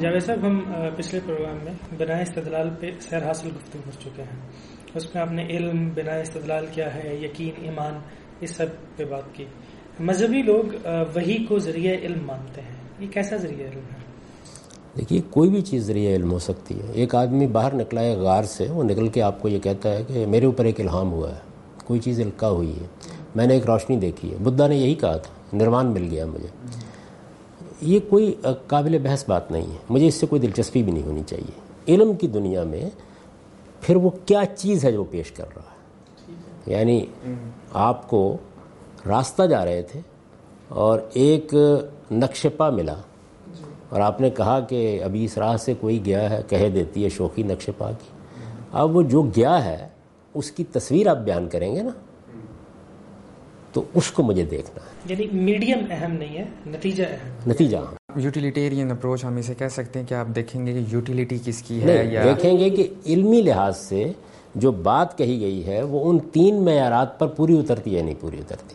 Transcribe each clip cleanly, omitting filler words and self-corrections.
جاوید صاحب، ہم پچھلے پروگرام میں بناء استدلال پہ سیر حاصل گفتگو کر چکے ہیں. اس میں آپ نے علم، بناء استدلال کیا ہے، یقین، ایمان، اس سب پہ بات کی. مذہبی لوگ وحی کو ذریعہ علم مانتے ہیں. یہ کیسا ذریعہ علم ہے؟ دیکھیے، کوئی بھی چیز ذریعہ علم ہو سکتی ہے. ایک آدمی باہر نکلا ہے غار سے، وہ نکل کے آپ کو یہ کہتا ہے کہ میرے اوپر ایک الہام ہوا ہے، کوئی چیز القاء ہوئی ہے، میں نے ایک روشنی دیکھی ہے. بدھا نے یہی کہا تھا، نروان مل گیا مجھے. یہ کوئی قابل بحث بات نہیں ہے، مجھے اس سے کوئی دلچسپی بھی نہیں ہونی چاہیے. علم کی دنیا میں پھر وہ کیا چیز ہے جو پیش کر رہا ہے. یعنی آپ کو راستہ جا رہے تھے اور ایک نقش پا ملا اور آپ نے کہا کہ ابھی اس راہ سے کوئی گیا ہے، کہہ دیتی ہے شوخی نقش پا کی. اب وہ جو گیا ہے اس کی تصویر آپ بیان کریں گے نا، تو اس کو مجھے دیکھنا ہے. یعنی میڈیم اہم نہیں ہے، نتیجہ اہم. نتیجہ یوٹیلیٹیرین اپروچ ہم اسے کہہ سکتے ہیں کہ آپ دیکھیں گے کہ یوٹیلیٹی کس کی ہے، یا دیکھیں گے کہ علمی لحاظ سے جو بات کہی گئی ہے وہ ان 3 معیارات پر پوری اترتی ہے نہیں پوری اترتی.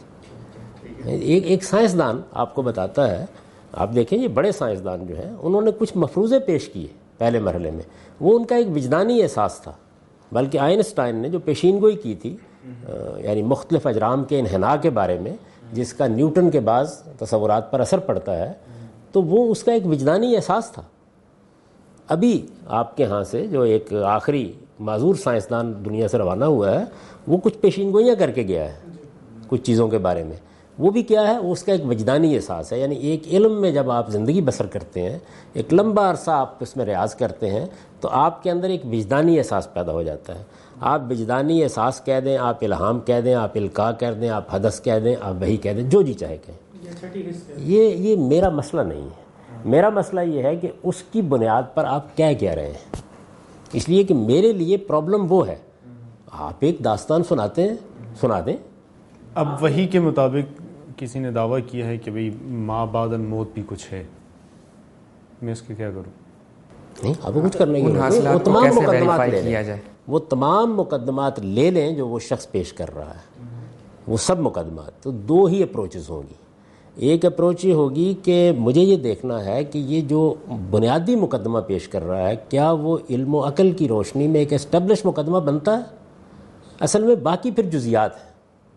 ایک سائنسدان آپ کو بتاتا ہے، آپ دیکھیں یہ بڑے سائنسدان جو ہیں انہوں نے کچھ مفروضے پیش کیے پہلے مرحلے میں، وہ ان کا ایک وجدانی احساس تھا. بلکہ آئنسٹائن نے جو پیشین گوئی کی تھی یعنی مختلف اجرام کے انحناء کے بارے میں، جس کا نیوٹن کے بعض تصورات پر اثر پڑتا ہے، تو وہ اس کا ایک وجدانی احساس تھا. ابھی آپ کے ہاں سے جو ایک آخری معذور سائنسدان دنیا سے روانہ ہوا ہے، وہ کچھ پیشین گوئیاں کر کے گیا ہے کچھ چیزوں کے بارے میں. وہ بھی کیا ہے، اس کا ایک وجدانی احساس ہے. یعنی ایک علم میں جب آپ زندگی بسر کرتے ہیں، ایک لمبا عرصہ آپ اس میں ریاض کرتے ہیں، تو آپ کے اندر ایک وجدانی احساس پیدا ہو جاتا ہے. آپ وجدانی احساس کہہ دیں، آپ الہام کہہ دیں، آپ القاء کہہ دیں، آپ حدث کہہ دیں، آپ وحی کہہ دیں، جو جی چاہے کہیں. یہ میرا مسئلہ نہیں ہے. میرا مسئلہ یہ ہے کہ اس کی بنیاد پر آپ کیا رہے ہیں. اس لیے کہ میرے لیے پرابلم وہ ہے، آپ ایک داستان سناتے ہیں، سنا دیں. اب وحی کے مطابق کسی نے دعویٰ کیا ہے کہ بھئی ما بعد الموت بھی کچھ ہے، میں اس کے کیا کروں؟ نہیں، آپ کو کچھ کرنے کی حاصلات کو کیسے ویریفائی کیا جائے؟ وہ تمام مقدمات لے لیں جو وہ شخص پیش کر رہا ہے، وہ سب مقدمات. تو 2 ہی اپروچز ہوں گی. ایک اپروچ یہ ہوگی کہ مجھے یہ دیکھنا ہے کہ یہ جو بنیادی مقدمہ پیش کر رہا ہے کیا وہ علم و عقل کی روشنی میں ایک اسٹیبلش مقدمہ بنتا ہے. اصل میں باقی پھر جزیات ہیں.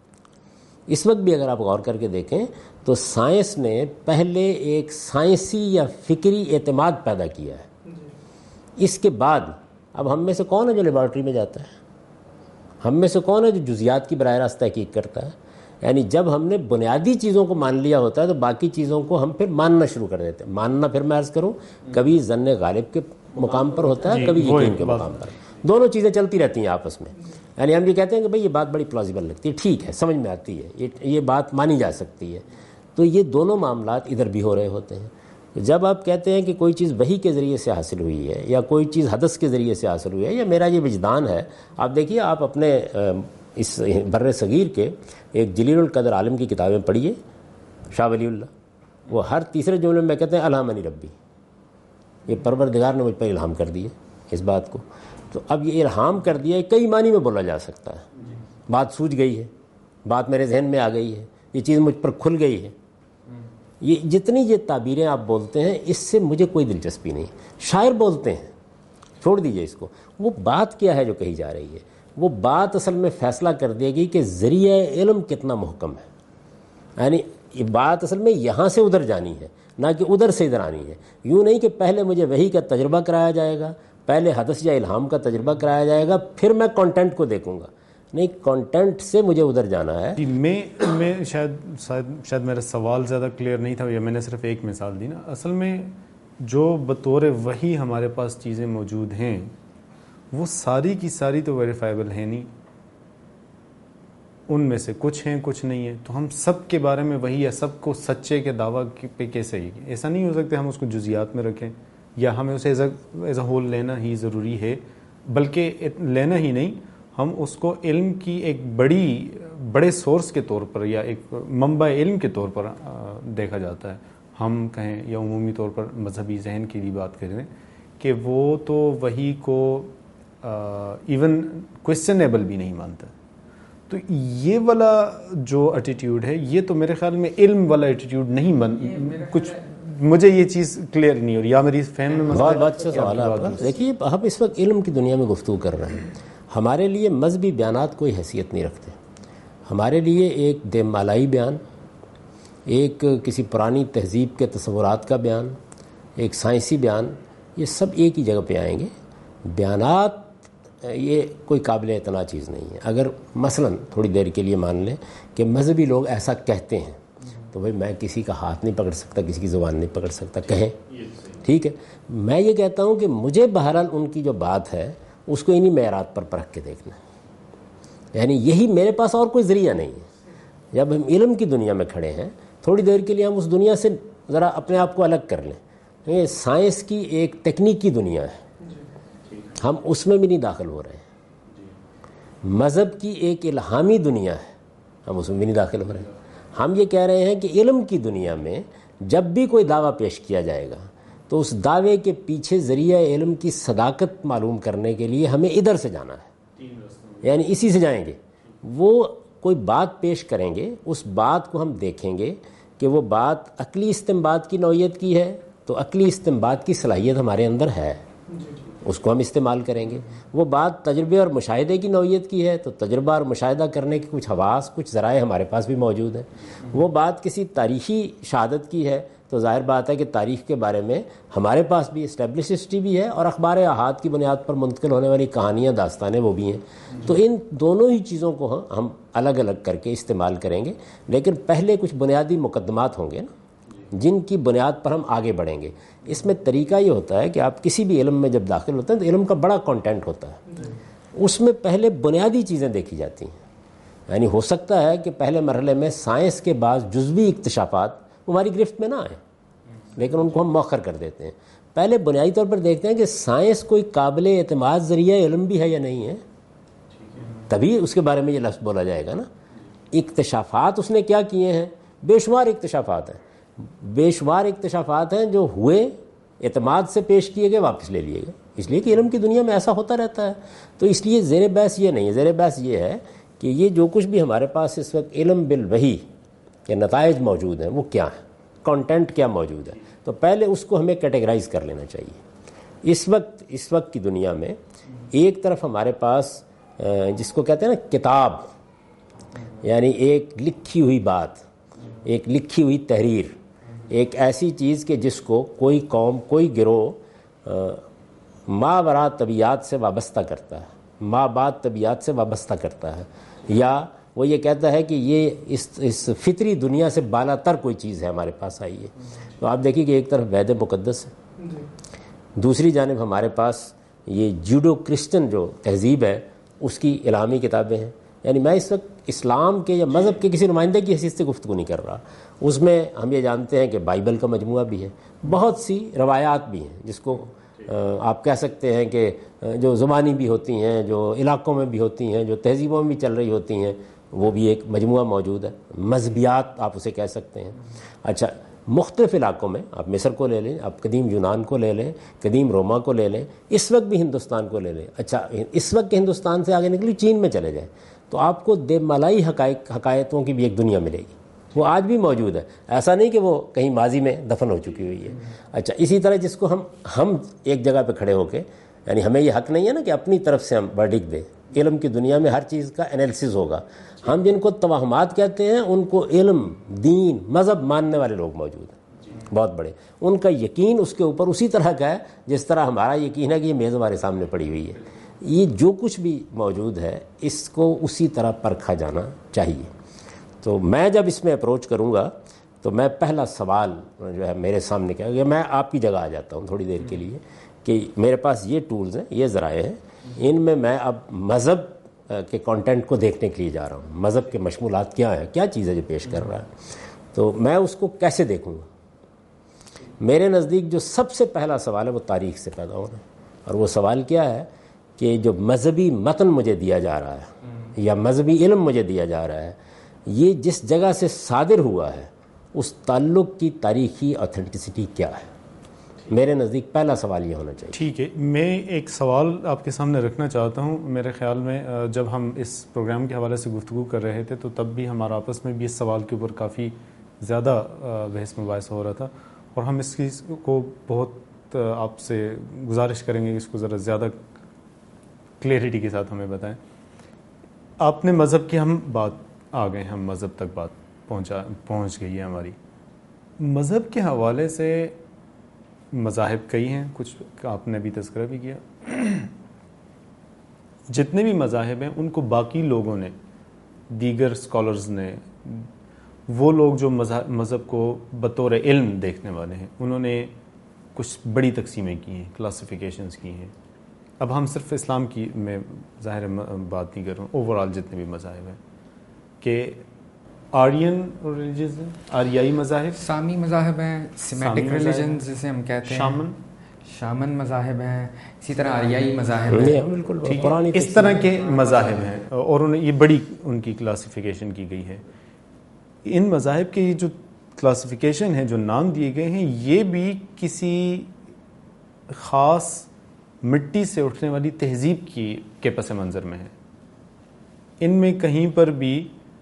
اس وقت بھی اگر آپ غور کر کے دیکھیں تو سائنس نے پہلے ایک سائنسی یا فکری اعتماد پیدا کیا ہے. اس کے بعد اب ہم میں سے کون ہے جو لیبارٹری میں جاتا ہے؟ ہم میں سے کون ہے جو جزیات کی براہ راست تحقیق کرتا ہے؟ یعنی جب ہم نے بنیادی چیزوں کو مان لیا ہوتا ہے تو باقی چیزوں کو ہم پھر ماننا شروع کر دیتے ہیں. ماننا پھر میں عرض کروں کبھی ظن غالب کے مقام پر ہوتا ہے، کبھی یقین کے مقام پر. دونوں چیزیں چلتی رہتی ہیں آپس میں. یعنی ہم یہ کہتے ہیں کہ بھئی یہ بات بڑی پلازیبل لگتی ہے، ٹھیک ہے، سمجھ میں آتی ہے، یہ بات مانی جا سکتی ہے. تو یہ دونوں معاملات ادھر بھی ہو رہے ہوتے ہیں. جب آپ کہتے ہیں کہ کوئی چیز وحی کے ذریعے سے حاصل ہوئی ہے یا کوئی چیز حدث کے ذریعے سے حاصل ہوئی ہے یا میرا یہ وجدان ہے، آپ دیکھیے آپ اپنے اس بر صغیر کے ایک جلیل القدر عالم کی کتابیں پڑھیے، شاہ ولی اللہ. وہ ہر تیسرے جملے میں کہتے ہیں الہمنی ربی، یہ پروردگار نے مجھ پر الہام کر دی ہے اس بات کو. تو اب یہ الہام کر دیا ہے کئی معنی میں بولا جا سکتا ہے. بات سوجھ گئی ہے، بات میرے ذہن میں آ گئی ہے، یہ چیز مجھ پر کھل گئی ہے. یہ جتنی یہ تعبیریں آپ بولتے ہیں اس سے مجھے کوئی دلچسپی نہیں. شاعر بولتے ہیں، چھوڑ دیجئے اس کو. وہ بات کیا ہے جو کہی جا رہی ہے؟ وہ بات اصل میں فیصلہ کر دے گی کہ ذریعہ علم کتنا محکم ہے. یعنی یہ بات اصل میں یہاں سے ادھر جانی ہے، نہ کہ ادھر سے ادھر آنی ہے. یوں نہیں کہ پہلے مجھے وحی کا تجربہ کرایا جائے گا، پہلے حدث یا الہام کا تجربہ کرایا جائے گا، پھر میں کانٹینٹ کو دیکھوں گا. نہیں، کانٹینٹ سے مجھے ادھر جانا ہے. میں شاید میرا سوال زیادہ کلیئر نہیں تھا یا میں نے صرف ایک مثال دی نا. اصل میں جو بطور وحی ہمارے پاس چیزیں موجود ہیں وہ ساری کی ساری تو ویریفائبل ہیں نہیں. ان میں سے کچھ ہیں، کچھ نہیں ہیں. تو ہم سب کے بارے میں وہی ہے، سب کو سچے کے دعویٰ پہ کیسے ہی؟ ایسا نہیں ہو سکتا ہم اس کو جزیات میں رکھیں یا ہمیں اسے ایز اے ہول لینا ہی ضروری ہے. بلکہ لینا ہی نہیں، ہم اس کو علم کی ایک بڑے سورس کے طور پر یا ایک منبع علم کے طور پر دیکھا جاتا ہے. ہم کہیں یا عمومی طور پر مذہبی ذہن کی بھی بات کریں کہ وہ تو وحی کو ایون کویسچنیبل بھی نہیں مانتا. تو یہ والا جو ایٹیٹیوڈ ہے یہ تو میرے خیال میں علم والا ایٹیٹیوڈ نہیں کچھ مجھے یہ چیز کلیئر نہیں ہو رہی، یا میری فہم میں بہت اچھا سوال ہے آپ کا. دیکھیے ہم اس وقت علم کی دنیا میں گفتگو کر رہے ہیں. ہمارے لیے مذہبی بیانات کوئی حیثیت نہیں رکھتے. ہمارے لیے ایک دیمالائی بیان، ایک کسی پرانی تہذیب کے تصورات کا بیان، ایک سائنسی بیان، یہ سب ایک ہی جگہ پہ آئیں گے. بیانات یہ کوئی قابل اعتنا چیز نہیں ہے. اگر مثلا تھوڑی دیر کے لیے مان لیں کہ مذہبی لوگ ایسا کہتے ہیں تو بھائی میں کسی کا ہاتھ نہیں پکڑ سکتا، کسی کی زبان نہیں پکڑ سکتا، کہیں ٹھیک ہے. میں یہ کہتا ہوں کہ مجھے بہرحال ان کی جو بات ہے اس کو انہی معیارات پر پرکھ کے دیکھنا ہے. یعنی یہی میرے پاس اور کوئی ذریعہ نہیں ہے. جب ہم علم کی دنیا میں کھڑے ہیں، تھوڑی دیر کے لیے ہم اس دنیا سے ذرا اپنے آپ کو الگ کر لیں. یہ سائنس کی ایک تکنیکی دنیا ہے، ہم اس میں بھی نہیں داخل ہو رہے ہیں. مذہب کی ایک الہامی دنیا ہے، ہم اس میں بھی نہیں داخل ہو رہے ہیں. ہم یہ کہہ رہے ہیں کہ علم کی دنیا میں جب بھی کوئی دعویٰ پیش کیا جائے گا تو اس دعوے کے پیچھے ذریعہ علم کی صداقت معلوم کرنے کے لیے ہمیں ادھر سے جانا ہے، یعنی اسی سے جائیں گے. وہ کوئی بات پیش کریں گے، اس بات کو ہم دیکھیں گے کہ وہ بات عقلی استنباط کی نوعیت کی ہے تو عقلی استنباط کی صلاحیت ہمارے اندر ہے، اس کو ہم استعمال کریں گے. وہ بات تجربے اور مشاہدے کی نوعیت کی ہے تو تجربہ اور مشاہدہ کرنے کے کچھ حواس، کچھ ذرائع ہمارے پاس بھی موجود ہیں. وہ بات کسی تاریخی شہادت کی ہے تو ظاہر بات ہے کہ تاریخ کے بارے میں ہمارے پاس بھی اسٹیبلش ہسٹری بھی ہے اور اخبار احاد کی بنیاد پر منتقل ہونے والی کہانیاں، داستانیں وہ بھی ہیں. تو ان دونوں ہی چیزوں کو ہم الگ الگ کر کے استعمال کریں گے. لیکن پہلے کچھ بنیادی مقدمات ہوں گے نا جن کی بنیاد پر ہم آگے بڑھیں گے. اس میں طریقہ یہ ہوتا ہے کہ آپ کسی بھی علم میں جب داخل ہوتے ہیں تو علم کا بڑا کانٹینٹ ہوتا ہے، اس میں پہلے بنیادی چیزیں دیکھی جاتی ہیں. یعنی ہو سکتا ہے کہ پہلے مرحلے میں سائنس کے بعض جزوی اکتشافات ہماری گرفت میں نہ آئیں، لیکن ان کو ہم مؤخر کر دیتے ہیں. پہلے بنیادی طور پر دیکھتے ہیں کہ سائنس کوئی قابل اعتماد ذریعہ علم بھی ہے یا نہیں ہے، تبھی اس کے بارے میں یہ لفظ بولا جائے گا نا. اکتشافات اس نے کیا کیے ہیں؟ بے شمار اکتشافات ہیں، بے شمار اکتشافات ہیں جو ہوئے، اعتماد سے پیش کیے گئے، واپس لے لیے گئے. اس لیے کہ علم کی دنیا میں ایسا ہوتا رہتا ہے. تو اس لیے زیر بحث یہ نہیں ہے. زیر بحث یہ ہے کہ یہ جو کچھ بھی ہمارے پاس اس وقت علم بالوحی کے نتائج موجود ہیں وہ کیا ہیں، کانٹینٹ کیا موجود ہے. تو پہلے اس کو ہمیں کیٹیگرائز کر لینا چاہیے. اس وقت کی دنیا میں ایک طرف ہمارے پاس جس کو کہتے ہیں نا کتاب، یعنی ایک لکھی ہوئی بات، ایک لکھی ہوئی تحریر، ایک ایسی چیز کہ جس کو کوئی قوم، کوئی گروہ ماوراء طبیعت سے وابستہ کرتا ہے، مابعد طبیعت سے وابستہ کرتا ہے، یا وہ یہ کہتا ہے کہ یہ اس فطری دنیا سے بالا تر کوئی چیز ہے ہمارے پاس آئی ہے. تو آپ دیکھیے کہ ایک طرف وید مقدس ہے، دوسری جانب ہمارے پاس یہ جوڈو کرسچن جو تہذیب ہے اس کی الہامی کتابیں ہیں. یعنی میں اس وقت اسلام کے یا مذہب کے کسی نمائندے کی حیثیت سے گفتگو نہیں کر رہا. اس میں ہم یہ جانتے ہیں کہ بائبل کا مجموعہ بھی ہے، بہت سی روایات بھی ہیں جس کو آپ کہہ سکتے ہیں کہ جو زبانی بھی ہوتی ہیں، جو علاقوں میں بھی ہوتی ہیں، جو تہذیبوں میں بھی چل رہی ہوتی ہیں، وہ بھی ایک مجموعہ موجود ہے. مذہبیات آپ اسے کہہ سکتے ہیں. اچھا، مختلف علاقوں میں آپ مصر کو لے لیں، آپ قدیم یونان کو لے لیں، قدیم روما کو لے لیں، اس وقت بھی ہندوستان کو لے لیں. اچھا، اس وقت کے ہندوستان سے آگے نکلی چین میں چلے جائیں تو آپ کو دیمالائی حقائقوں کی بھی ایک دنیا ملے گی. وہ آج بھی موجود ہے، ایسا نہیں کہ وہ کہیں ماضی میں دفن ہو چکی ہوئی ہے. اچھا، اسی طرح جس کو ہم ایک جگہ پہ کھڑے ہو کے، یعنی ہمیں یہ حق نہیں ہے نا کہ اپنی طرف سے ہم ورڈکٹ دیں. علم کی دنیا میں ہر چیز کا انالیسز ہوگا. ہم جن کو توہمات کہتے ہیں ان کو علم، دین، مذہب ماننے والے لوگ موجود ہیں بہت بڑے. ان کا یقین اس کے اوپر اسی طرح کا ہے جس طرح ہمارا یقین ہے کہ یہ میز ہمارے سامنے پڑی ہوئی ہے. یہ جو کچھ بھی موجود ہے اس کو اسی طرح پرکھا جانا چاہیے. تو میں جب اس میں اپروچ کروں گا تو میں پہلا سوال جو ہے میرے سامنے کیا کہ میں آپ کی جگہ آ جاتا ہوں تھوڑی دیر کے لیے کہ میرے پاس یہ ٹولز ہیں، یہ ذرائع ہیں، ان میں اب مذہب کے کانٹینٹ کو دیکھنے کے لیے جا رہا ہوں. مذہب کے مشمولات کیا ہیں، کیا چیز ہے جو پیش کر رہا ہے، تو میں اس کو کیسے دیکھوں گا. میرے نزدیک جو سب سے پہلا سوال ہے وہ تاریخ سے پیدا ہونا ہے. اور وہ سوال کیا ہے کہ جو مذہبی متن مجھے دیا جا رہا ہے یا مذہبی علم مجھے دیا جا رہا ہے، یہ جس جگہ سے صادر ہوا ہے اس تعلق کی تاریخی اوتھینٹسٹی کیا ہے. میرے نزدیک پہلا سوال یہ ہونا چاہیے. ٹھیک ہے، میں ایک سوال آپ کے سامنے رکھنا چاہتا ہوں. میرے خیال میں جب ہم اس پروگرام کے حوالے سے گفتگو کر رہے تھے تو تب بھی ہمارا آپس میں بھی اس سوال کے اوپر کافی زیادہ بحث مباحثہ ہو رہا تھا. اور ہم اس چیز کو بہت آپ سے گزارش کریں گے کہ اس کو ذرا زیادہ کلیئرٹی کے ساتھ ہمیں بتائیں. آپ نے مذہب کی ہم بات آ گئے، ہم مذہب تک بات پہنچ گئی ہے ہماری. مذہب کے حوالے سے مذاہب کئی ہیں، کچھ آپ نے بھی تذکرہ بھی کیا. جتنے بھی مذاہب ہیں ان کو باقی لوگوں نے، دیگر اسکالرز نے، وہ لوگ جو مذہب کو بطور علم دیکھنے والے ہیں، انہوں نے کچھ بڑی تقسیمیں کی ہیں، کلاسیفیکیشنز کی ہیں. اب ہم صرف اسلام کی میں ظاہر بات نہیں کر رہا ہوں، اوور آل جتنے بھی مذاہب ہیں کہ آرین ریلیجنز ہیں، آریائی مذاہب، سامی مذاہب ہیں، سیمیٹک ریلیجنز جسے ہم کہتے ہیں، شامن مذاہب ہیں، اسی طرح آریائی مذاہب ہیں. بالکل اس طرح کے مذاہب ہیں، اور انہیں یہ بڑی ان کی کلاسیفیکیشن کی گئی ہے. ان مذاہب کی جو کلاسیفیکیشن ہے، جو نام دیے گئے ہیں، یہ بھی کسی خاص مٹی سے اٹھنے والی تہذیب کے پس منظر میں ہے. ان میں کہیں پر بھی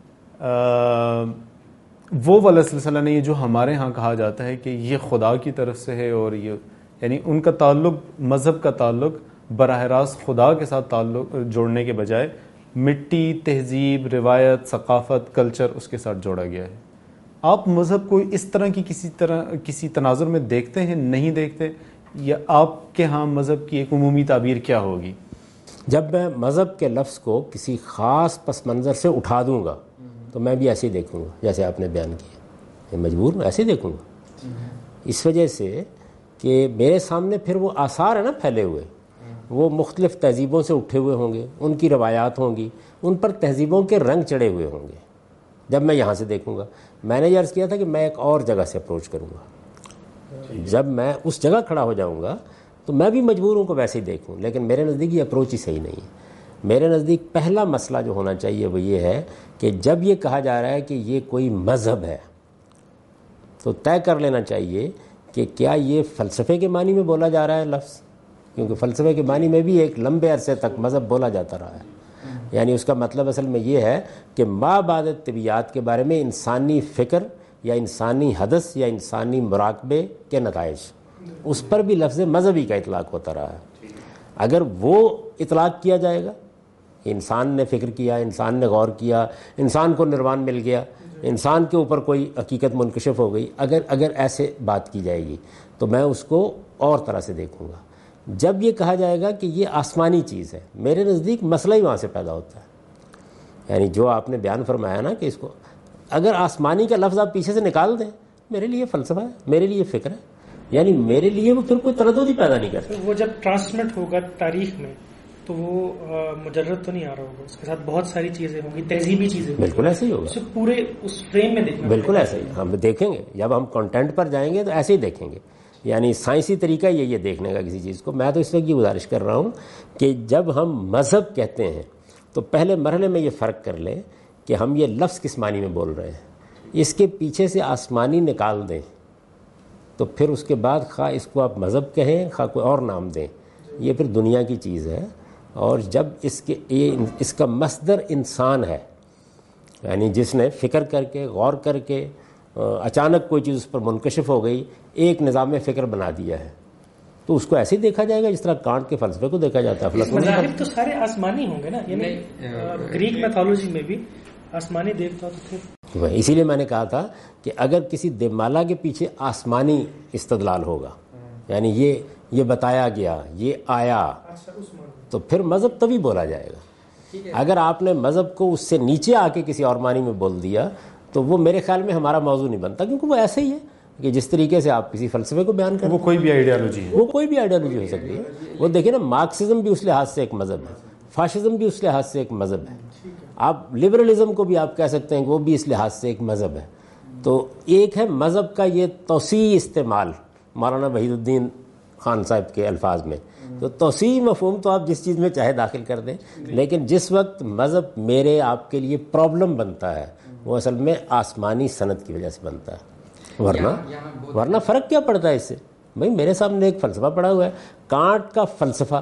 وہ والا سلسلہ نہیں ہے جو ہمارے ہاں کہا جاتا ہے کہ یہ خدا کی طرف سے ہے، اور یہ یعنی ان کا تعلق، مذہب کا تعلق براہ راست خدا کے ساتھ تعلق جوڑنے کے بجائے مٹی، تہذیب، روایت، ثقافت، کلچر اس کے ساتھ جوڑا گیا ہے. آپ مذہب کو اس طرح کی کسی تناظر میں دیکھتے ہیں، نہیں دیکھتے، یا آپ کے ہاں مذہب کی ایک عمومی تعبیر کیا ہوگی؟ جب میں مذہب کے لفظ کو کسی خاص پس منظر سے اٹھا دوں گا تو میں بھی ایسے ہی دیکھوں گا جیسے آپ نے بیان کیا. میں مجبور ہوں ایسے ہی دیکھوں گا، اس وجہ سے کہ میرے سامنے پھر وہ آثار ہیں نا پھیلے ہوئے، وہ مختلف تہذیبوں سے اٹھے ہوئے ہوں گے، ان کی روایات ہوں گی، ان پر تہذیبوں کے رنگ چڑھے ہوئے ہوں گے. جب میں یہاں سے دیکھوں گا، میں نے یہ عرض کیا تھا کہ میں ایک اور جگہ سے اپروچ کروں گا. جب میں اس جگہ کھڑا ہو جاؤں گا تو میں بھی مجبور ہوں کہ ویسے ہی دیکھوں، لیکن میرے نزدیک یہ اپروچ ہی صحیح نہیں ہے. میرے نزدیک پہلا مسئلہ جو ہونا چاہیے وہ یہ ہے کہ جب یہ کہا جا رہا ہے کہ یہ کوئی مذہب ہے تو طے کر لینا چاہیے کہ کیا یہ فلسفے کے معنی میں بولا جا رہا ہے لفظ، کیونکہ فلسفے کے معنی میں بھی ایک لمبے عرصے تک مذہب بولا جاتا رہا ہے. یعنی اس کا مطلب اصل میں یہ ہے کہ ما بعد طبیعیات کے بارے میں انسانی فکر یا انسانی حدث یا انسانی مراقبے کے نتائج، اس پر بھی لفظ مذہبی کا اطلاق ہوتا رہا ہے. اگر وہ اطلاق کیا جائے گا، انسان نے فکر کیا، انسان نے غور کیا، انسان کو نروان مل گیا، انسان کے اوپر کوئی حقیقت منکشف ہو گئی، اگر ایسے بات کی جائے گی تو میں اس کو اور طرح سے دیکھوں گا. جب یہ کہا جائے گا کہ یہ آسمانی چیز ہے، میرے نزدیک مسئلہ ہی وہاں سے پیدا ہوتا ہے. یعنی جو آپ نے بیان فرمایا نا کہ اس کو اگر آسمانی کا لفظ آپ پیچھے سے نکال دیں، میرے لیے فلسفہ ہے، میرے لیے فکر ہے، یعنی میرے لیے وہ پھر کوئی تردد ہی پیدا نہیں کرتا. وہ جب ٹرانسمٹ ہوگا تاریخ میں تو وہ مجرد تو نہیں آ رہا ہوگا، اس کے ساتھ بہت ساری چیزیں ہوں گی، تہذیبی چیزیں. بالکل ایسے ہی ہوگا، اسے پورے اس فریم میں دیکھنا. بالکل ایسے ہی ہم دیکھیں گے. جب ہم کنٹینٹ پر جائیں گے تو ایسے ہی دیکھیں گے. یعنی سائنسی طریقہ یہی ہے دیکھنے کا کسی چیز کو. میں تو اس وقت یہ گزارش کر رہا ہوں کہ جب ہم مذہب کہتے ہیں تو پہلے مرحلے میں یہ فرق کر لیں کہ ہم یہ لفظ کس معنی میں بول رہے ہیں. اس کے پیچھے سے آسمانی نکال دیں تو پھر اس کے بعد خواہ اس کو آپ مذہب کہیں خواہ کوئی اور نام دیں، یہ پھر دنیا کی چیز ہے. اور جب اس کا مصدر انسان ہے، یعنی جس نے فکر کر کے غور کر کے اچانک کوئی چیز اس پر منکشف ہو گئی، ایک نظام فکر بنا دیا ہے، تو اس کو ایسے ہی دیکھا جائے گا جس طرح کانٹ کے فلسفے کو دیکھا جاتا ہے. مذاہب تو سارے آسمانی ہوں گے نا، یعنی گریک میتھولوجی میں بھی آسمانی دیوتا تو تھے. اسی لیے میں نے کہا تھا کہ اگر کسی دیومالا کے پیچھے آسمانی استدلال ہوگا، یعنی یہ بتایا گیا، یہ آیا، تو پھر مذہب تبھی بولا جائے گا. اگر آپ نے مذہب کو اس سے نیچے آ کے کسی اور معنی میں بول دیا تو وہ میرے خیال میں ہمارا موضوع نہیں بنتا، کیونکہ وہ ایسے ہی ہے کہ جس طریقے سے آپ کسی فلسفے کو بیان کریں، وہ کوئی بھی آئیڈیالوجی ہے، وہ کوئی بھی آئیڈیالوجی ہو سکتی ہے. وہ دیکھیں نا، مارکسزم بھی اس لحاظ سے ایک مذہب ہے، فاشزم بھی اس لحاظ سے ایک مذہب ہے، آپ لبرلزم کو بھی آپ کہہ سکتے ہیں کہ وہ بھی اس لحاظ سے ایک مذہب ہے. تو ایک ہے مذہب کا یہ توسیع استعمال مولانا وحید الدین خان صاحب کے الفاظ میں، تو توسیع مفہوم تو آپ جس چیز میں چاہے داخل کر دیں، لیکن جس وقت مذہب میرے آپ کے لیے پرابلم بنتا ہے وہ اصل میں آسمانی سند کی وجہ سے بنتا ہے. ورنہ فرق کیا پڑتا ہے اس سے؟ بھائی میرے سامنے ایک فلسفہ پڑا ہوا ہے، کانٹ کا فلسفہ،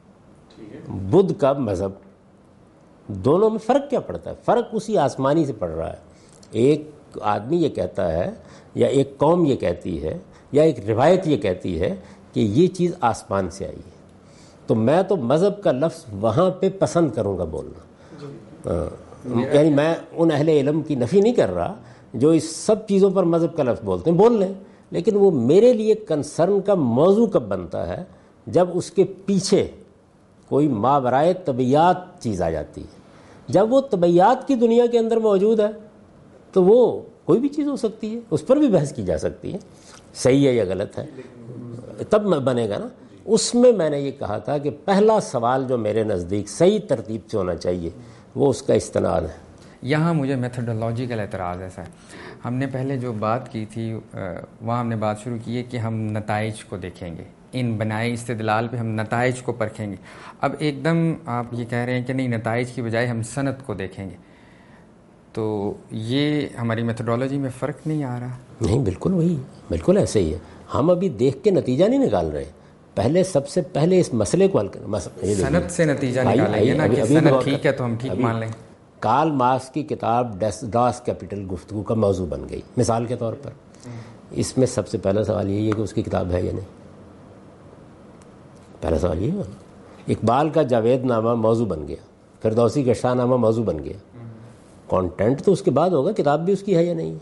بدھ کا مذہب، دونوں میں فرق کیا پڑتا ہے؟ فرق اسی آسمانی سے پڑ رہا ہے. ایک آدمی یہ کہتا ہے یا ایک قوم یہ کہتی ہے یا ایک روایت یہ کہتی ہے کہ یہ چیز آسمان سے آئی ہے، تو میں تو مذہب کا لفظ وہاں پہ پسند کروں گا بولنا. یعنی میں ان اہل علم کی نفی نہیں کر رہا جو اس سب چیزوں پر مذہب کا لفظ بولتے ہیں، بول لیں، لیکن وہ میرے لیے کنسرن کا موضوع کب بنتا ہے جب اس کے پیچھے کوئی ماورائے طبیعیات چیز آ جاتی ہے. جب وہ طبیعیات کی دنیا کے اندر موجود ہے تو وہ کوئی بھی چیز ہو سکتی ہے، اس پر بھی بحث کی جا سکتی ہے، صحیح ہے یا غلط ہے، تب بنے گا نا. اس میں نے یہ کہا تھا کہ پہلا سوال جو میرے نزدیک صحیح ترتیب سے ہونا چاہیے وہ اس کا استناد ہے. یہاں مجھے میتھڈولوجیکل اعتراض ایسا ہے. ہم نے پہلے جو بات کی تھی وہاں ہم نے بات شروع کی ہے کہ ہم نتائج کو دیکھیں گے، ان بنائے استدلال پہ ہم نتائج کو پرکھیں گے. اب ایک دم آپ یہ کہہ رہے ہیں کہ نہیں، نتائج کی بجائے ہم سند کو دیکھیں گے، تو یہ ہماری میتھڈولوجی میں فرق نہیں آ رہا؟ نہیں، بالکل وہی، بالکل ایسے ہی ہے. ہم ابھی دیکھ کے نتیجہ نہیں نکال رہے، پہلے سب سے پہلے اس مسئلے کو حل کرنا. سند سے نتیجہ نکالیں گے نا کہ سند ٹھیک ہے تو ہم ٹھیک مان لیں. کارل مارکس کی کتاب ڈاس کیپٹل گفتگو کا موضوع بن گئی مثال کے طور پر. اس میں سب سے پہلا سوال یہی ہے کہ اس کی کتاب ہے یا نہیں. پہلا سوال یہی ہے. اقبال کا جاوید نامہ موضوع بن گیا، فردوسی کا شاہ نامہ موضوع بن گیا. کانٹینٹ تو اس کے بعد ہوگا کتاب بھی اس کی ہے یا نہیں.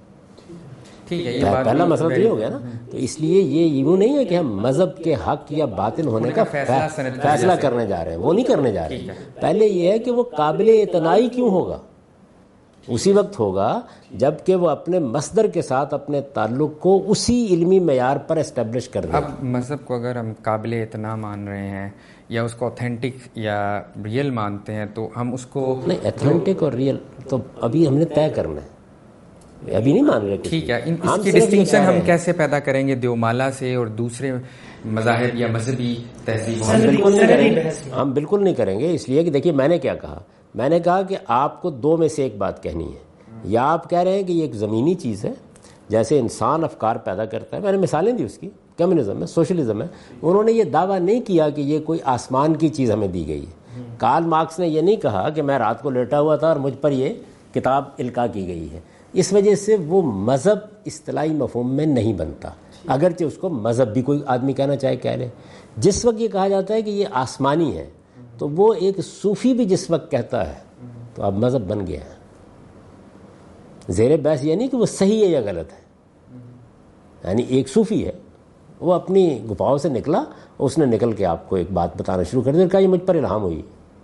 پہلا مسئلہ تو یہ ہو گیا نا. تو اس لیے یہ یوں نہیں ہے کہ ہم مذہب کے حق یا باطل ہونے کا فیصلہ کرنے جا رہے ہیں، وہ نہیں کرنے جا رہے ہیں. پہلے یہ ہے کہ وہ قابل اعتنائی کیوں ہوگا. اسی وقت ہوگا جب کہ وہ اپنے مصدر کے ساتھ اپنے تعلق کو اسی علمی معیار پر اسٹیبلش کر دیں. اب مذہب کو اگر ہم قابل اعتنا مان رہے ہیں یا اس کو اوتھینٹک یا ریئل مانتے ہیں تو ہم اس کو نہیں، اوتھینٹک اور ریئل تو ابھی ہم نے طے کرنا ہے، ابھی نہیں مان رہے. ٹھیک ہے، اس کی ڈسٹنکشن ہم کیسے پیدا کریں گے دیومالا سے اور دوسرے مذاہب یا مذہبی تہذیبوں؟ ہم بالکل نہیں کریں گے. اس لیے کہ دیکھیے میں نے کیا کہا، میں نے کہا کہ آپ کو دو میں سے ایک بات کہنی ہے. یا آپ کہہ رہے ہیں کہ یہ ایک زمینی چیز ہے جیسے انسان افکار پیدا کرتا ہے، میں نے مثالیں دی اس کی، کمیونزم ہے، سوشلزم ہے. انہوں نے یہ دعویٰ نہیں کیا کہ یہ کوئی آسمان کی چیز ہمیں دی گئی ہے. کارل مارکس نے یہ نہیں کہا کہ میں رات کو لیٹا ہوا تھا اور مجھ پر یہ کتاب القاء کی گئی ہے. اس وجہ سے وہ مذہب اصطلاحی مفہوم میں نہیں بنتا، اگرچہ اس کو مذہب بھی کوئی آدمی کہنا چاہے کہہ لے. جس وقت یہ کہا جاتا ہے کہ یہ آسمانی ہے تو وہ ایک صوفی بھی جس وقت کہتا ہے تو اب مذہب بن گیا ہے. زیر بحث یہ نہیں کہ وہ صحیح ہے یا غلط ہے. یعنی ایک صوفی ہے، وہ اپنی گفاؤں سے نکلا، اس نے نکل کے آپ کو ایک بات بتانا شروع کر دیا، کہا یہ مجھ پر الہام ہوئی.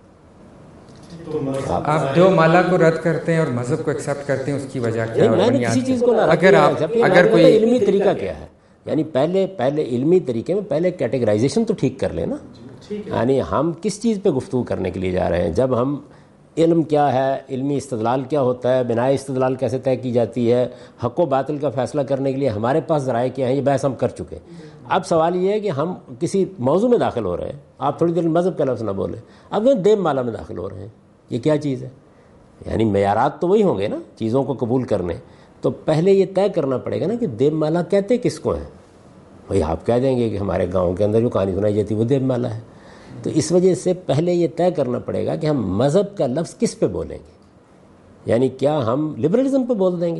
آپ دیومالا کو رد کرتے ہیں اور مذہب کو ایکسیپٹ کرتے ہیں، اس کی وجہ کیا ہے؟ میں نے کسی چیز کو نہ اگر کوئی علمی طریقہ کیا ہے، یعنی پہلے علمی طریقے میں پہلے کیٹیگرائزیشن تو ٹھیک کر لیں نا. یعنی ہم کس چیز پہ گفتگو کرنے کے لیے جا رہے ہیں. جب ہم علم کیا ہے، علمی استدلال کیا ہوتا ہے، بنائے استدلال کیسے طے کی جاتی ہے، حق و باطل کا فیصلہ کرنے کے لیے ہمارے پاس ذرائع کیا ہیں، یہ بحث ہم کر چکے. اب سوال یہ ہے کہ ہم کسی موضوع میں داخل ہو رہے ہیں. آپ تھوڑی دیر مذہب کا لفظ نہ بولیں، اب دیم مالا میں داخل ہو رہے ہیں. یہ کیا چیز ہے؟ یعنی معیارات تو وہی ہوں گے نا چیزوں کو قبول کرنے. تو پہلے یہ طے کرنا پڑے گا نا کہ دیم مالا کہتے کس کو ہیں. بھائی آپ کہہ دیں گے کہ ہمارے گاؤں کے اندر جو کہانی سنائی جاتی ہے وہ دیم مالا ہے. تو اس وجہ سے پہلے یہ طے کرنا پڑے گا کہ ہم مذہب کا لفظ کس پہ بولیں گے. یعنی کیا ہم لبرلزم پہ بول دیں گے،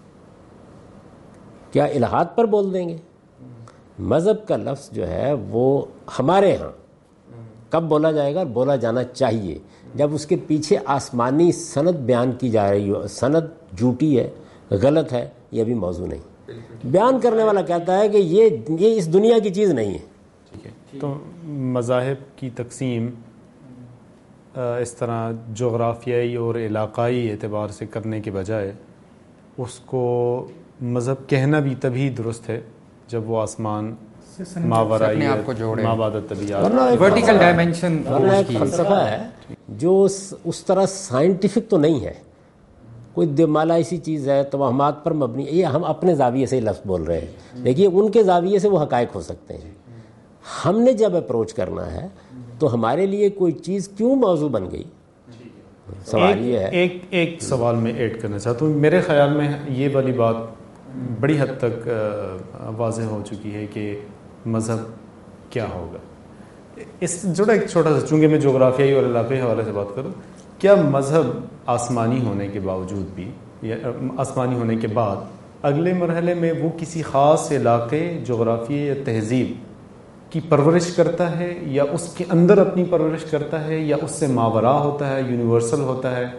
کیا الہاد پر بول دیں گے. مذہب کا لفظ جو ہے وہ ہمارے ہاں کب بولا جائے گا؟ بولا جانا چاہیے جب اس کے پیچھے آسمانی سند بیان کی جا رہی ہو. سند جھوٹی ہے، غلط ہے، یہ بھی موضوع نہیں. بیان کرنے والا کہتا ہے کہ یہ اس دنیا کی چیز نہیں ہے. ٹھیک ہے. تو مذاہب کی تقسیم اس طرح جغرافیائی اور علاقائی اعتبار سے کرنے کے بجائے اس کو مذہب کہنا بھی تبھی درست ہے جب وہ آسمان، ماورائیت، مابعد طبیعت، ورٹیکل ڈائمنشن فلسفہ ہے جو اس طرح سائنٹیفک تو نہیں ہے. کوئی دیومالا ایسی چیز ہے توہمات پر مبنی. یہ ہم اپنے زاویے سے ہی لفظ بول رہے ہیں. دیکھیے ان کے زاویے سے وہ حقائق ہو سکتے ہیں. ہم نے جب اپروچ کرنا ہے تو ہمارے لیے کوئی چیز کیوں موضوع بن گئی. سوال یہ ہے. ایک سوال میں ایڈ کرنا چاہتا ہوں. میرے خیال میں یہ والی بات بڑی حد تک واضح ہو چکی ہے کہ مذہب کیا ہوگا. اس جڑا ایک چھوٹا سا، چونکہ میں جغرافیائی اور علاقائی حوالے سے بات کروں، کیا مذہب آسمانی ہونے کے باوجود بھی یا آسمانی ہونے کے بعد اگلے مرحلے میں وہ کسی خاص علاقے، جغرافیے یا تہذیب کی پرورش کرتا ہے، یا اس کے اندر اپنی پرورش کرتا ہے، یا اس سے ماوراء ہوتا ہے، یونیورسل ہوتا ہے؟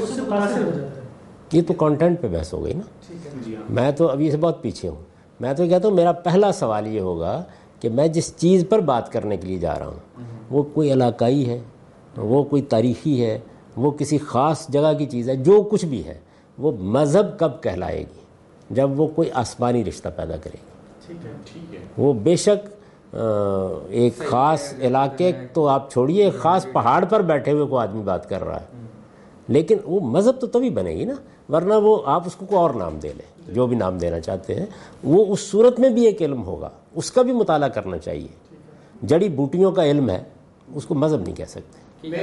یہ تو کانٹینٹ پہ بحث ہو گئی نا. میں تو ابھی سے بہت پیچھے ہوں. میں تو کہتا ہوں میرا پہلا سوال یہ ہوگا کہ میں جس چیز پر بات کرنے کے لیے جا رہا ہوں وہ کوئی علاقائی ہے، وہ کوئی تاریخی ہے، وہ کسی خاص جگہ کی چیز ہے، جو کچھ بھی ہے وہ مذہب کب کہلائے گی؟ جب وہ کوئی آسمانی رشتہ پیدا کرے گی. وہ بے شک ایک خاص علاقے تو آپ چھوڑیے، ایک خاص پہاڑ پر بیٹھے ہوئے کوئی آدمی بات کر رہا ہے، لیکن وہ مذہب تو تبھی بنے گی نا، ورنہ وہ آپ اس کو کوئی اور نام دے لیں، جو بھی نام دینا چاہتے ہیں. وہ اس صورت میں بھی ایک علم ہوگا، اس کا بھی مطالعہ کرنا چاہیے. جڑی بوٹیوں کا علم ہے اس کو مذہب نہیں کہہ سکتے،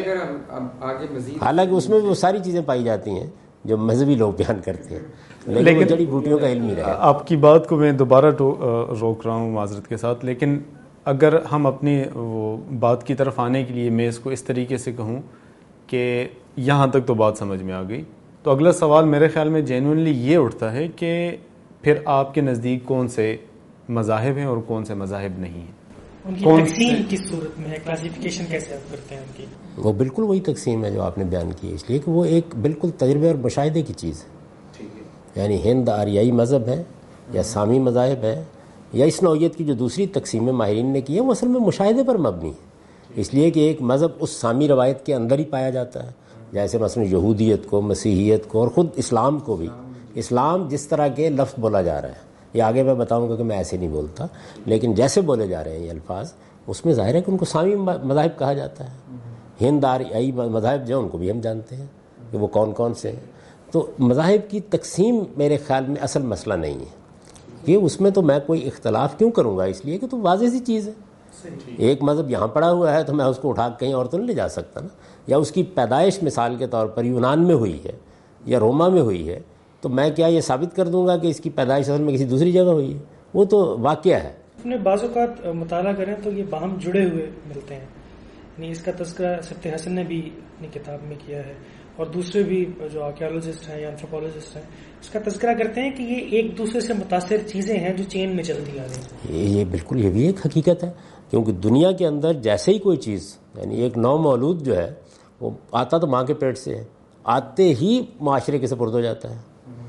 حالانکہ اس میں بھی وہ ساری چیزیں پائی جاتی ہیں جو مذہبی لوگ بیان کرتے ہیں، لیکن وہ جڑی بوٹیوں کا علم ہی رہے. آپ کی بات کو میں دوبارہ روک رہا ہوں معذرت کے ساتھ، لیکن اگر ہم اپنی وہ بات کی طرف آنے کے لیے میں اس کو اس طریقے سے کہوں کہ یہاں تک تو بات سمجھ میں آ گئی، تو اگلا سوال میرے خیال میں جینوئنلی یہ اٹھتا ہے کہ پھر آپ کے نزدیک کون سے مذاہب ہیں اور کون سے مذاہب نہیں ہیں؟ ان کی تقسیم کس صورت میں ہے، کلاسیفیکیشن کیسے آپ کرتے ہیں ان کی؟ وہ بالکل وہی تقسیم ہے جو آپ نے بیان کی ہے، اس لیے کہ وہ ایک بالکل تجربے اور مشاہدے کی چیز ہے. یعنی ہند آریائی مذہب ہے یا سامی مذاہب ہے یا اس نوعیت کی جو دوسری تقسیمیں ماہرین نے کی ہے، وہ اصل میں مشاہدے پر مبنی ہے. اس لیے کہ ایک مذہب اس سامی روایت کے اندر ہی پایا جاتا ہے، جیسے مثلا یہودیت کو، مسیحیت کو اور خود اسلام کو بھی. اسلام جس طرح کے لفظ بولا جا رہا ہے، یہ آگے میں بتاؤں گا کہ میں ایسے نہیں بولتا، لیکن جیسے بولے جا رہے ہیں یہ الفاظ، اس میں ظاہر ہے کہ ان کو سامی مذاہب کہا جاتا ہے. ہند آریائی مذاہب جو ان کو بھی ہم جانتے ہیں کہ وہ کون کون سے ہیں. تو مذاہب کی تقسیم میرے خیال میں اصل مسئلہ نہیں ہے، کہ اس میں تو میں کوئی اختلاف کیوں کروں گا، اس لیے کہ تو واضح سی چیز ہے. ایک مذہب یہاں پڑا ہوا ہے تو میں اس کو اٹھا کہیں اور تو نہیں لے جا سکتا نا. یا اس کی پیدائش مثال کے طور پر یونان میں ہوئی ہے یا روما میں ہوئی ہے، تو میں کیا یہ ثابت کر دوں گا کہ اس کی پیدائش اصل میں کسی دوسری جگہ ہوئی ہے؟ وہ تو واقعہ ہے. اپنے بعض اوقات مطالعہ کریں تو یہ باہم جڑے ہوئے ملتے ہیں. یعنی اس کا تذکرہ سبت حسن نے بھی اپنی کتاب میں کیا ہے، اور دوسرے بھی جو آرکیالوجسٹ ہیں یا انتھروپولوجسٹ ہیں اس کا تذکرہ کرتے ہیں کہ یہ ایک دوسرے سے متاثر چیزیں ہیں جو چین میں چلتی آ رہی ہیں. یہ بالکل، یہ بھی ایک حقیقت ہے، کیونکہ دنیا کے اندر جیسے ہی کوئی چیز، یعنی ایک نو مولود جو ہے وہ آتا تو ماں کے پیٹ سے ہے، آتے ہی معاشرے کے سپرد ہو جاتا ہے.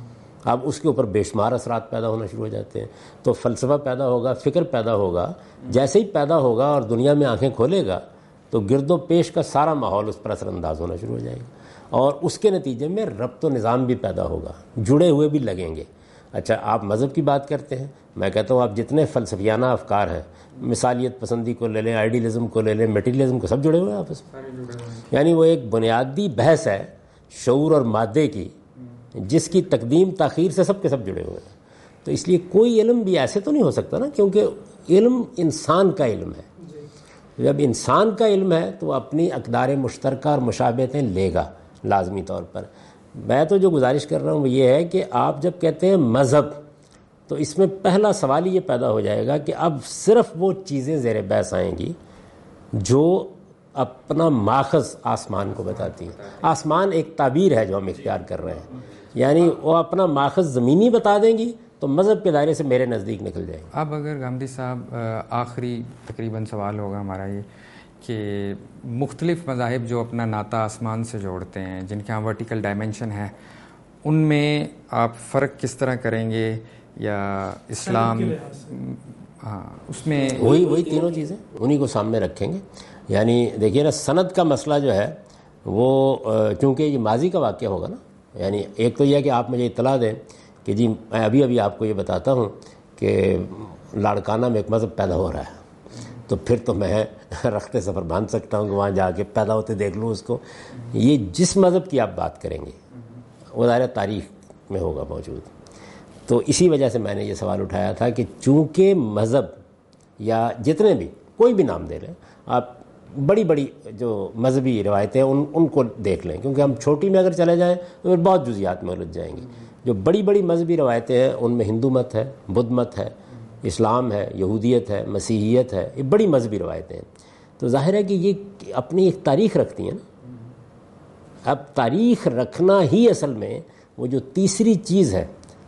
اب اس کے اوپر بے شمار اثرات پیدا ہونا شروع ہو جاتے ہیں. تو فلسفہ پیدا ہوگا، فکر پیدا ہوگا، جیسے ہی پیدا ہوگا اور دنیا میں آنکھیں کھولے گا تو گرد و پیش کا سارا ماحول اس پر اثر انداز ہونا شروع ہو جائے گا، اور اس کے نتیجے میں ربط و نظام بھی پیدا ہوگا، جڑے ہوئے بھی لگیں گے. اچھا، آپ مذہب کی بات کرتے ہیں، میں کہتا ہوں آپ جتنے فلسفیانہ افکار ہیں، مثالیت پسندی کو لے لیں، آئیڈیلزم کو لے لیں، میٹیریلزم کو، سب جڑے ہوئے ہیں آپس میں. یعنی وہ ایک بنیادی بحث ہے شعور اور مادے کی، جس کی تقدیم تاخیر سے سب کے سب جڑے ہوئے ہیں. تو اس لیے کوئی علم بھی ایسے تو نہیں ہو سکتا نا، کیونکہ علم انسان کا علم ہے. جب انسان کا علم ہے تو وہ اپنی اقدار مشترکہ اور مشابہتیں لے گا لازمی طور پر. میں تو جو گزارش کر رہا ہوں وہ یہ ہے کہ آپ جب کہتے ہیں مذہب، تو اس میں پہلا سوال یہ پیدا ہو جائے گا کہ اب صرف وہ چیزیں زیر بحث آئیں گی جو اپنا ماخذ آسمان کو بتاتی ہیں. آسمان ایک تعبیر ہے جو ہم اختیار کر رہے ہیں، یعنی وہ اپنا ماخذ زمینی بتا دیں گی تو مذہب کے دائرے سے میرے نزدیک نکل جائے گا. اب اگر گامدی صاحب آخری تقریباً سوال ہوگا ہمارا یہ کہ مختلف مذاہب جو اپنا ناطہ آسمان سے جوڑتے ہیں، جن کے ہاں ورٹیکل ڈائمنشن ہے، ان میں آپ فرق کس طرح کریں گے؟ یا اسلام، ہاں اس میں وہی تینوں چیزیں انہی کو سامنے رکھیں گے. یعنی دیکھیے نا، سند کا مسئلہ جو ہے وہ چونکہ یہ ماضی کا واقعہ ہوگا نا، یعنی ایک تو یہ کہ آپ مجھے اطلاع دیں کہ جی میں ابھی آپ کو یہ بتاتا ہوں کہ لاڑکانہ میں ایک مذہب پیدا ہو رہا ہے، تو پھر تو میں رخت سفر باندھ سکتا ہوں کہ وہاں جا کے پیدا ہوتے دیکھ لوں اس کو. یہ جس مذہب کی آپ بات کریں گے وہ ظاہر تاریخ میں ہوگا موجود. تو اسی وجہ سے میں نے یہ سوال اٹھایا تھا کہ چونکہ مذہب یا جتنے بھی کوئی بھی نام دے رہے ہیں آپ، بڑی بڑی جو مذہبی روایتیں ان کو دیکھ لیں، کیونکہ ہم چھوٹی میں اگر چلے جائیں تو پھر بہت جزیات میں الجھ جائیں گے. جو بڑی بڑی مذہبی روایتیں ہیں ان میں ہندو مت ہے، بدھ مت ہے، اسلام ہے، یہودیت ہے، مسیحیت ہے، یہ بڑی مذہبی روایتیں ہیں. تو ظاہر ہے کہ یہ اپنی ایک تاریخ رکھتی ہیں نا. اب تاریخ رکھنا ہی اصل میں وہ جو تیسری چیز ہے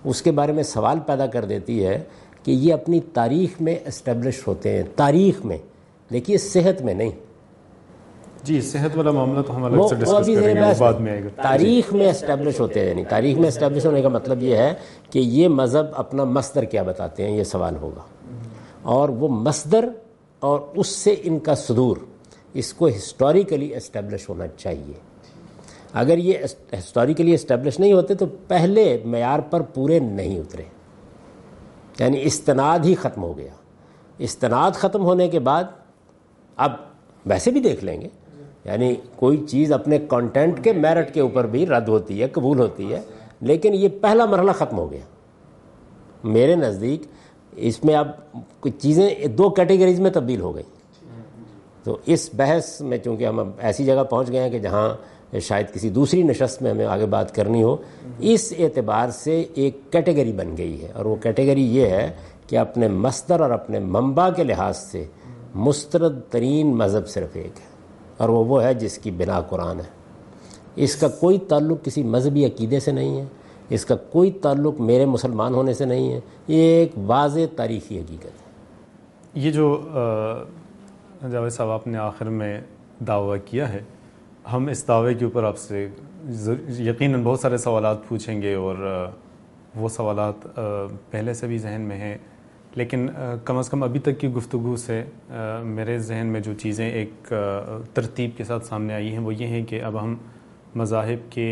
اس کے بارے میں سوال پیدا کر دیتی ہے کہ یہ اپنی تاریخ میں اسٹیبلش ہوتے ہیں، تاریخ میں، دیکھیے صحت میں نہیں. جی صحت والا معاملہ تو ہم الگ سے ڈسکس کریں گے، وہ بعد میں آئے گا. تاریخ میں اسٹیبلش ہوتے ہیں، یعنی تاریخ میں اسٹیبلش ہونے کا مطلب یہ ہے کہ یہ مذہب اپنا مصدر کیا بتاتے ہیں، یہ سوال ہوگا. اور وہ مصدر اور اس سے ان کا صدور، اس کو ہسٹوریکلی اسٹیبلش ہونا چاہیے. اگر یہ ہسٹوریکلی اسٹیبلش نہیں ہوتے تو پہلے معیار پر پورے نہیں اترے، یعنی استناد ہی ختم ہو گیا. استناد ختم ہونے کے بعد اب ویسے بھی دیکھ لیں گے، یعنی کوئی چیز اپنے کانٹینٹ کے میرٹ کے اوپر بھی رد ہوتی ہے، قبول ہوتی ہے، لیکن یہ پہلا مرحلہ ختم ہو گیا میرے نزدیک. اس میں اب کچھ چیزیں دو کیٹیگریز میں تبدیل ہو گئی. تو اس بحث میں چونکہ ہم اب ایسی جگہ پہنچ گئے ہیں کہ جہاں شاید کسی دوسری نشست میں ہمیں آگے بات کرنی ہو، اس اعتبار سے ایک کیٹیگری بن گئی ہے، اور وہ کیٹیگری یہ ہے کہ اپنے مصدر اور اپنے منبع کے لحاظ سے مسترد ترین مذہب صرف ایک ہے، اور وہ ہے جس کی بنا قرآن ہے. اس کا کوئی تعلق کسی مذہبی عقیدے سے نہیں ہے، اس کا کوئی تعلق میرے مسلمان ہونے سے نہیں ہے، یہ ایک واضح تاریخی حقیقت ہے. یہ جو جاوید صاحب آپ نے آخر میں دعویٰ کیا ہے، ہم اس دعوے کے اوپر آپ سے یقیناً بہت سارے سوالات پوچھیں گے، اور وہ سوالات پہلے سے بھی ذہن میں ہیں، لیکن کم از کم ابھی تک کی گفتگو سے میرے ذہن میں جو چیزیں ایک ترتیب کے ساتھ سامنے آئی ہیں وہ یہ ہیں کہ اب ہم مذاہب کے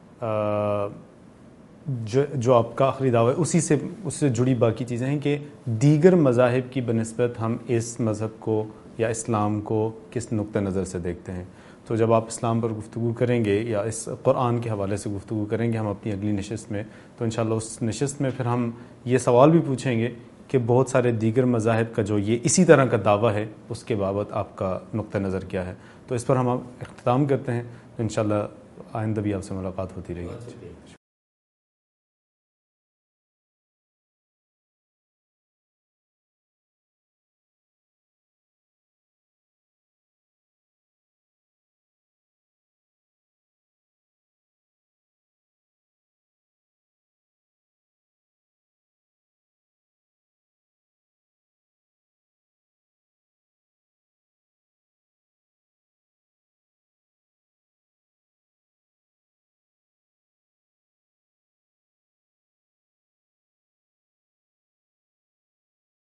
جو آپ کا آخری دعویٰ ہے اس سے جڑی باقی چیزیں ہیں کہ دیگر مذاہب کی بنسبت ہم اس مذہب کو یا اسلام کو کس نقطہ نظر سے دیکھتے ہیں. تو جب آپ اسلام پر گفتگو کریں گے یا اس قرآن کے حوالے سے گفتگو کریں گے ہم اپنی اگلی نشست میں، تو انشاءاللہ اس نشست میں پھر ہم یہ سوال بھی پوچھیں گے کہ بہت سارے دیگر مذاہب کا جو یہ اسی طرح کا دعویٰ ہے اس کے بابت آپ کا نقطہ نظر کیا ہے. تو اس پر ہم اختتام کرتے ہیں. انشاءاللہ آئندہ بھی آپ سے ملاقات ہوتی رہے گی.